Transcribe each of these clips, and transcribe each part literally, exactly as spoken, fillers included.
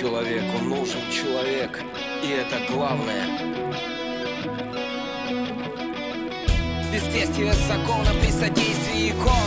Человеку нужен человек, и это главное. Бездействие закона при содействии икон.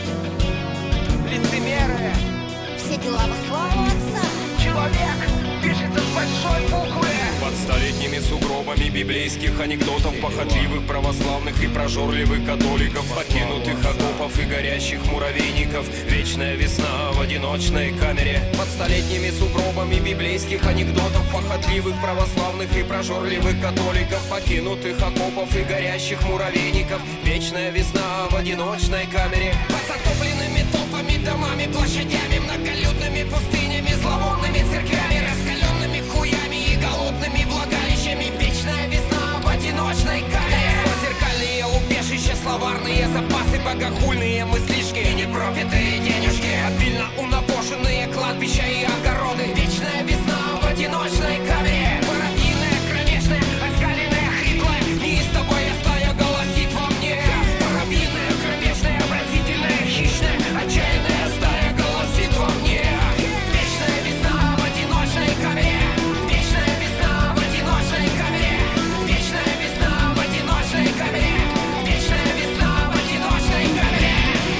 Лицемеры. Все дела во славу Отца. Человек пишется с большой буквы. Под столетними сугробами библейских анекдотов, похотливых православных и прожорливых католиков, покинутых окопов и горящих муравейников, вечная весна в одиночной камере. Под столетними сугробами библейских анекдотов, похотливых православных и прожорливых католиков, покинутых окопов и горящих муравейников, вечная весна в одиночной камере. Под затопленными толпами, домами, площадями, многолюдными пустынями, зловонными церквями, раскаленными хуями и голодными влагалищами, вечная весна в одиночной камере. Сквозь зеркальные убежища, словарные запасы, богохульные мыслишки и непропитые денежки, обильно унабоженные кладбища и огороды, вечная весна в одиночной камере. Воробьиная, кромешная, оскаленная, хриплая, неистовая стая голосит во мне. Воробьиная, кромешная, обратительная, хищная, отчаянная стая голосит во мне. Вечная весна в одиночной камере. Вечная весна в одиночной камере. Вечная весна в одиночной камере. Вечная весна в одиночной камере.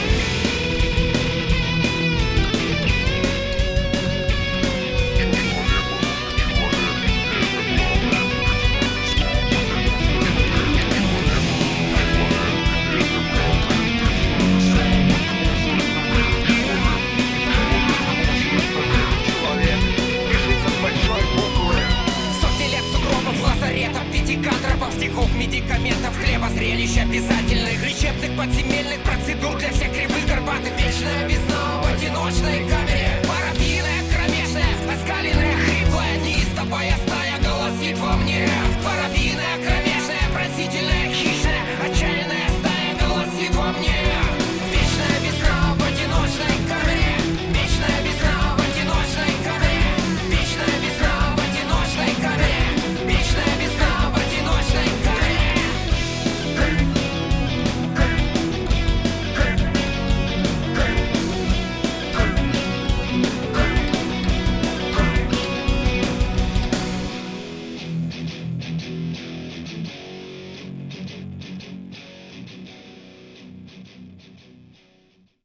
Сотни лет сугробов, лазаретов, пятикантропов, стихов, медикаментов, хлеба, зрелищ обязательных, лечебных, подземельных,